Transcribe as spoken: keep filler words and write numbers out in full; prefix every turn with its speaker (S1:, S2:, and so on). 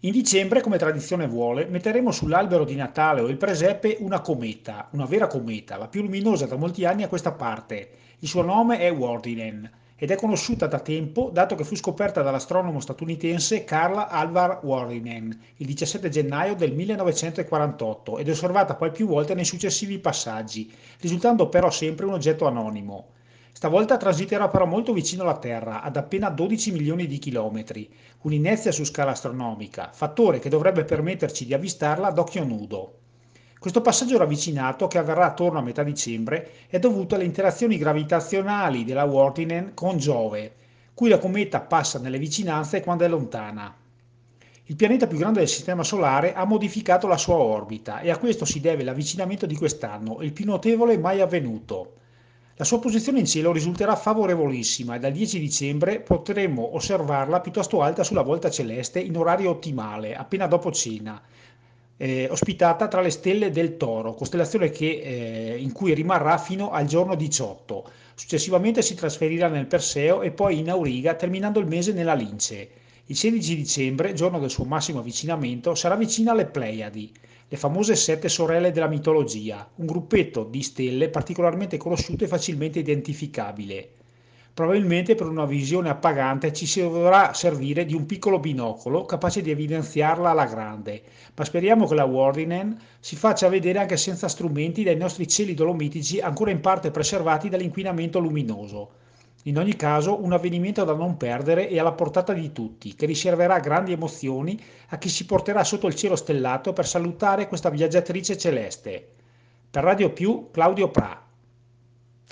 S1: In dicembre, come tradizione vuole, metteremo sull'albero di Natale o il presepe una cometa, una vera cometa, la più luminosa da molti anni a questa parte. Il suo nome è Wordinen ed è conosciuta da tempo dato che fu scoperta dall'astronomo statunitense Carl Alvar Wordinen il diciassette gennaio del millenovecentoquarantotto ed osservata poi più volte nei successivi passaggi, risultando però sempre un oggetto anonimo. Stavolta transiterà però molto vicino alla Terra, ad appena dodici milioni di chilometri, un'inerzia su scala astronomica, fattore che dovrebbe permetterci di avvistarla ad occhio nudo. Questo passaggio ravvicinato, che avverrà attorno a metà dicembre, è dovuto alle interazioni gravitazionali della Wortinen con Giove, cui la cometa passa nelle vicinanze quando è lontana. Il pianeta più grande del Sistema Solare ha modificato la sua orbita e a questo si deve l'avvicinamento di quest'anno, il più notevole mai avvenuto. La sua posizione in cielo risulterà favorevolissima e dal dieci dicembre potremo osservarla piuttosto alta sulla volta celeste in orario ottimale, appena dopo cena, eh, ospitata tra le stelle del Toro, costellazione che, eh, in cui rimarrà fino al giorno diciotto. Successivamente si trasferirà nel Perseo e poi in Auriga, terminando il mese nella Lince. Il sedici dicembre, giorno del suo massimo avvicinamento, sarà vicina alle Pleiadi, le famose sette sorelle della mitologia, un gruppetto di stelle particolarmente conosciuto e facilmente identificabile. Probabilmente per una visione appagante ci si dovrà servire di un piccolo binocolo capace di evidenziarla alla grande, ma speriamo che la Wardinen si faccia vedere anche senza strumenti dai nostri cieli dolomitici ancora in parte preservati dall'inquinamento luminoso. In ogni caso, un avvenimento da non perdere e alla portata di tutti, che riserverà grandi emozioni a chi si porterà sotto il cielo stellato per salutare questa viaggiatrice celeste. Per Radio Più, Claudio Pra.